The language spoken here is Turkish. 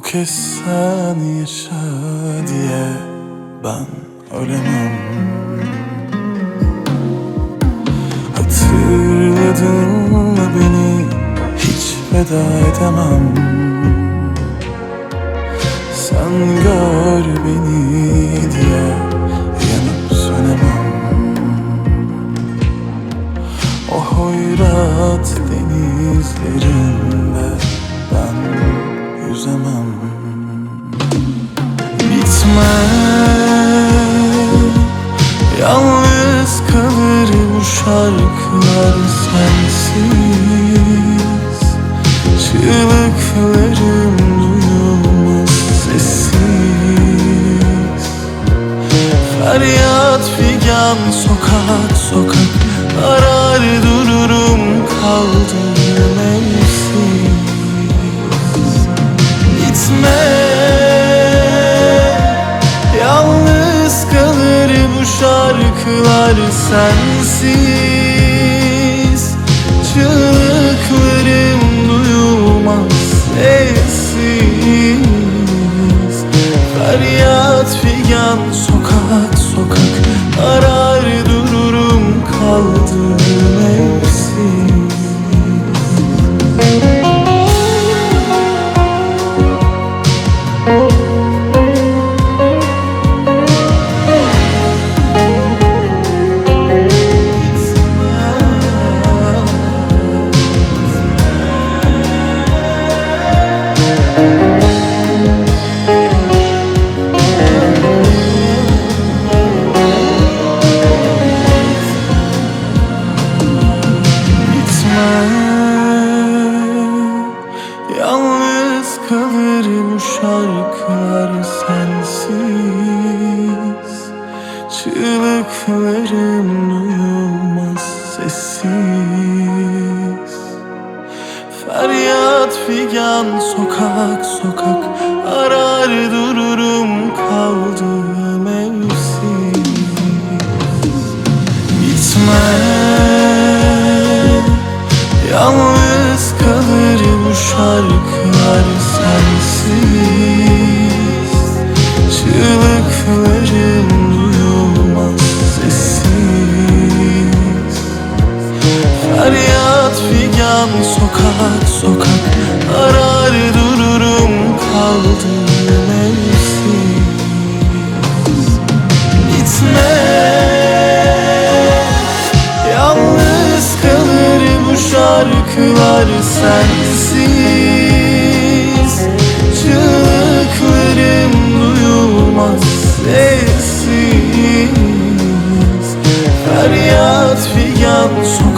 kez sen yaşa diye ben ölemem. Hatırladın mı beni, hiç veda edemem. Sen gör beni diye yanıp sönemem. O hoyrat denizlerinde ben yüzemem. Bitmez, yalnız kalır bu şarkılar sensiz. Çığlıklarım duyulmaz sessiz. Feryat figan sokak sokak arar dururum kaldığım evsiz. Gitme, yalnız kalır bu şarkılar sensiz. Çığlıklarım duyulmaz sessiz. Feryat figan sokak sokak arar dururum kaldığım evsiz. Yalnız kalır bu şarkılar sensiz. Çığlıklarım duyulmaz sessiz. Feryat figan sokak sokak arar dururum kaldığım evsiz. Gitme, yalnız kalır bu şarkılar sensiz. Çığlıklarım duyulmaz sessiz. Feryat figan sokak sokak arar dururum kaldığım evsiz. Gitme, yalnız kalır bu şarkılar sensiz. Çığlıklarım duyulmaz sessiz. Feryat figan